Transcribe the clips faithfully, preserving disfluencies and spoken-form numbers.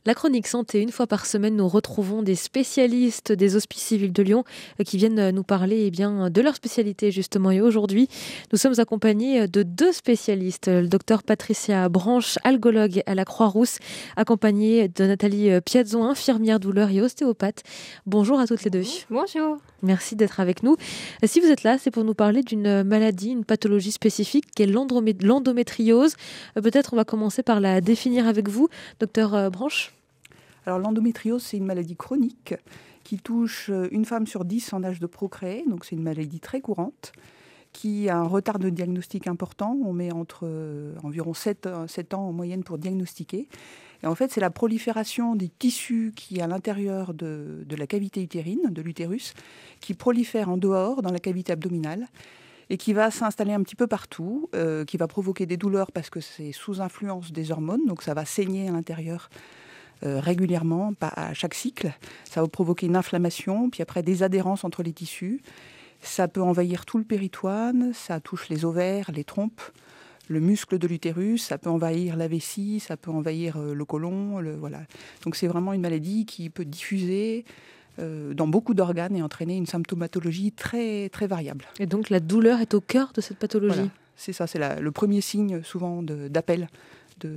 La chronique santé, une fois par semaine, nous retrouvons des spécialistes des Hospices civils de Lyon euh, qui viennent euh, nous parler eh bien, de leur spécialité justement. Et aujourd'hui, nous sommes accompagnés de deux spécialistes. Le docteur Patricia Branche, algologue à la Croix-Rousse, accompagnée de Nathalie Piazzon, infirmière douleur et ostéopathe. Bonjour à toutes les deux. Bonjour. Merci d'être avec nous. Si vous êtes là, c'est pour nous parler d'une maladie, une pathologie spécifique qui est l'endromé- l'endométriose. Euh, Peut-être on va commencer par la définir avec vous, docteur Branche. Alors l'endométriose, c'est une maladie chronique qui touche une femme sur dix en âge de procréer, donc c'est une maladie très courante, qui a un retard de diagnostic important. On met entre euh, environ sept ans en moyenne pour diagnostiquer. Et en fait, c'est la prolifération des tissus qui, à l'intérieur de, de la cavité utérine, de l'utérus, qui prolifèrent en dehors, dans la cavité abdominale, et qui va s'installer un petit peu partout, euh, qui va provoquer des douleurs parce que c'est sous influence des hormones, donc ça va saigner à l'intérieur Euh, régulièrement, pas à chaque cycle. Ça va provoquer une inflammation, puis après des adhérences entre les tissus. Ça peut envahir tout le péritoine, ça touche les ovaires, les trompes, le muscle de l'utérus, ça peut envahir la vessie, ça peut envahir euh, le côlon. Le, voilà. Donc c'est vraiment une maladie qui peut diffuser euh, dans beaucoup d'organes et entraîner une symptomatologie très, très variable. Et donc la douleur est au cœur de cette pathologie. Voilà. C'est ça, c'est la, le premier signe souvent de, d'appel de...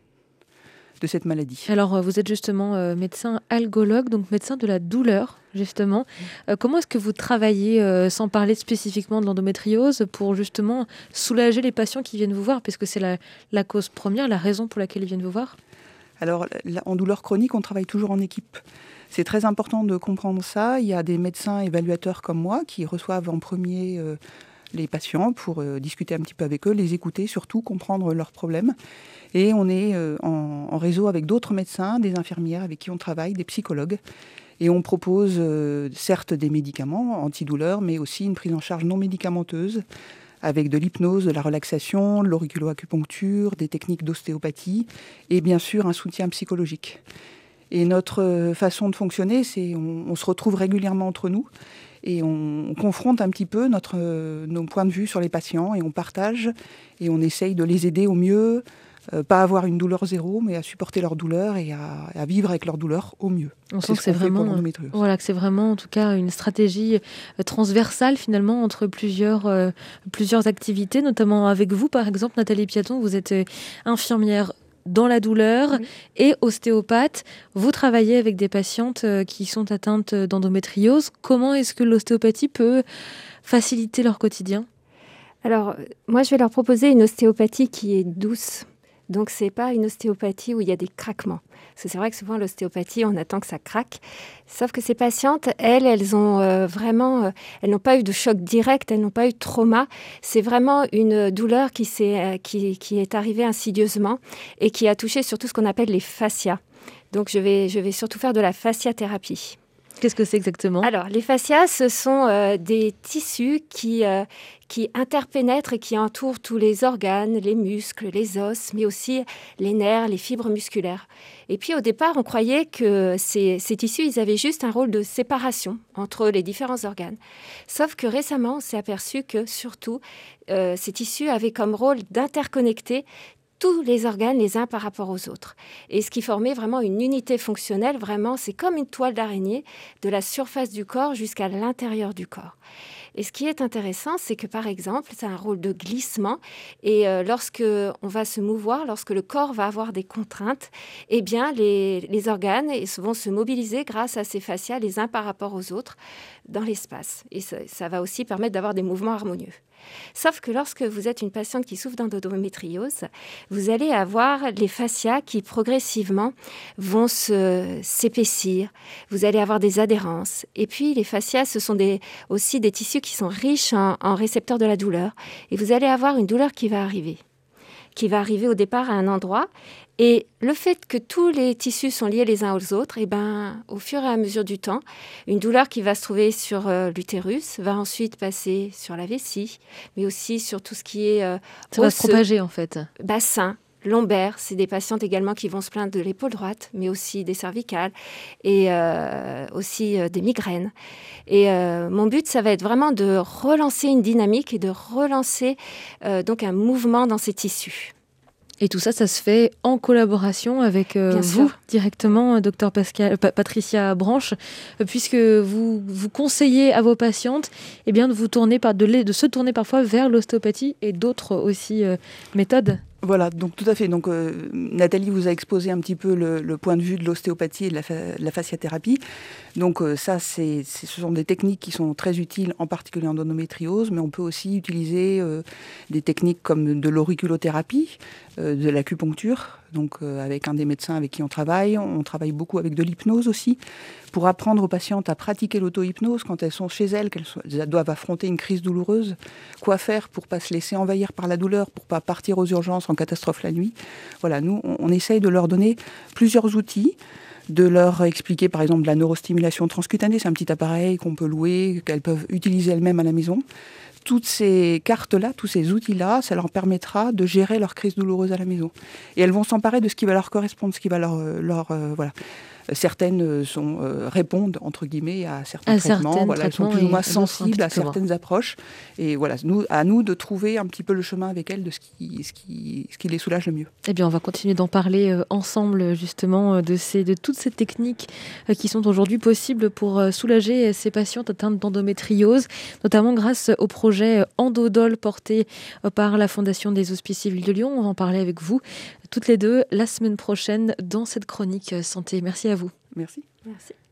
de cette maladie. Alors, vous êtes justement euh, médecin algologue, donc médecin de la douleur, justement. Euh, comment est-ce que vous travaillez, euh, sans parler spécifiquement de l'endométriose, pour justement soulager les patients qui viennent vous voir, puisque c'est la, la cause première, la raison pour laquelle ils viennent vous voir? Alors, là, en douleur chronique, on travaille toujours en équipe. C'est très important de comprendre ça. Il y a des médecins évaluateurs comme moi qui reçoivent en premier euh, les patients pour euh, discuter un petit peu avec eux, les écouter, surtout comprendre leurs problèmes. Et on est euh, en, en réseau avec d'autres médecins, des infirmières avec qui on travaille, des psychologues. Et on propose euh, certes des médicaments antidouleurs, mais aussi une prise en charge non médicamenteuse avec de l'hypnose, de la relaxation, de l'auriculoacupuncture, des techniques d'ostéopathie et bien sûr un soutien psychologique. Et notre façon de fonctionner, c'est on, on se retrouve régulièrement entre nous et on, on confronte un petit peu notre, nos points de vue sur les patients et on partage et on essaye de les aider au mieux. Euh, pas avoir une douleur zéro, mais à supporter leur douleur et à, à vivre avec leur douleur au mieux. On sent que c'est vraiment, voilà, que c'est vraiment en tout cas une stratégie transversale finalement entre plusieurs, euh, plusieurs activités, notamment avec vous par exemple, Nathalie Piazzon, vous êtes infirmière dans la douleur oui. et ostéopathe. Vous travaillez avec des patientes qui sont atteintes d'endométriose. Comment est-ce que l'ostéopathie peut faciliter leur quotidien ? Alors, moi je vais leur proposer une ostéopathie qui est douce. Donc, ce n'est pas une ostéopathie où il y a des craquements. Parce que c'est vrai que souvent, l'ostéopathie, on attend que ça craque. Sauf que ces patientes, elles, elles ont euh, vraiment... Euh, elles n'ont pas eu de choc direct, elles n'ont pas eu de trauma. C'est vraiment une douleur qui, s'est, euh, qui, qui est arrivée insidieusement et qui a touché surtout ce qu'on appelle les fascias. Donc, je vais, je vais surtout faire de la fasciathérapie. Qu'est-ce que c'est exactement ? Alors, les fascias, ce sont euh, des tissus qui, euh, qui interpénètrent et qui entourent tous les organes, les muscles, les os, mais aussi les nerfs, les fibres musculaires. Et puis, au départ, on croyait que ces, ces tissus, ils avaient juste un rôle de séparation entre les différents organes. Sauf que récemment, on s'est aperçu que, surtout, euh, ces tissus avaient comme rôle d'interconnecter tous les organes les uns par rapport aux autres. Et ce qui formait vraiment une unité fonctionnelle, vraiment, c'est comme une toile d'araignée de la surface du corps jusqu'à l'intérieur du corps. Et ce qui est intéressant, c'est que, par exemple, ça a un rôle de glissement. Et euh, lorsque on va se mouvoir, lorsque le corps va avoir des contraintes, eh bien, les, les organes vont se mobiliser grâce à ces fascias les uns par rapport aux autres dans l'espace. Et ça, ça va aussi permettre d'avoir des mouvements harmonieux. Sauf que lorsque vous êtes une patiente qui souffre d'endométriose, vous allez avoir les fascias qui progressivement vont se, s'épaissir. Vous allez avoir des adhérences. Et puis les fascias, ce sont des, aussi des tissus qui sont riches en, en récepteurs de la douleur. Et vous allez avoir une douleur qui va arriver. qui va arriver au départ à un endroit. Et le fait que tous les tissus sont liés les uns aux autres, et ben, au fur et à mesure du temps, une douleur qui va se trouver sur euh, l'utérus va ensuite passer sur la vessie, mais aussi sur tout ce qui est euh, Ça va se propager en fait. Bassin, lombaire. C'est des patientes également qui vont se plaindre de l'épaule droite, mais aussi des cervicales et euh, aussi euh, des migraines. Et euh, mon but, ça va être vraiment de relancer une dynamique et de relancer euh, donc un mouvement dans ces tissus. Et tout ça, ça se fait en collaboration avec euh, vous, sûr. directement, docteur Pascal, pa- Patricia Branche, euh, puisque vous, vous conseillez à vos patientes eh bien, de, vous tourner par, de, de se tourner parfois vers l'ostéopathie et d'autres aussi euh, méthodes. Voilà, donc tout à fait. Donc euh, Nathalie vous a exposé un petit peu le, le point de vue de l'ostéopathie et de la, fa- de la fasciathérapie. Donc euh, ça, c'est, c'est, ce sont des techniques qui sont très utiles, en particulier en endométriose, mais on peut aussi utiliser euh, des techniques comme de l'auriculothérapie, euh, de l'acupuncture. Donc euh, avec un des médecins avec qui on travaille, on travaille beaucoup avec de l'hypnose aussi, pour apprendre aux patientes à pratiquer l'auto-hypnose quand elles sont chez elles, qu'elles so- elles doivent affronter une crise douloureuse. Quoi faire pour pas se laisser envahir par la douleur, pour pas partir aux urgences en catastrophe la nuit. Voilà, nous, on, on essaye de leur donner plusieurs outils, de leur expliquer par exemple la neurostimulation transcutanée, c'est un petit appareil qu'on peut louer, qu'elles peuvent utiliser elles-mêmes à la maison. Toutes ces cartes-là, tous ces outils-là, ça leur permettra de gérer leur crise douloureuse à la maison. Et elles vont s'emparer de ce qui va leur correspondre, ce qui va leur... leur euh, voilà. Certaines sont, euh, répondent, entre guillemets, à certains à traitements. Voilà, elles sont plus ou moins sensibles à certaines moins. approches. Et voilà, nous, à nous de trouver un petit peu le chemin avec elles de ce qui, ce qui, ce qui les soulage le mieux. Eh bien, on va continuer d'en parler euh, ensemble, justement, de, ces, de toutes ces techniques euh, qui sont aujourd'hui possibles pour euh, soulager ces patientes atteintes d'endométriose, notamment grâce au projet Endodol porté euh, par la Fondation des Hospices Civils de Lyon. On va en parler avec vous toutes les deux la semaine prochaine dans cette chronique santé. Merci à vous. Merci. Merci.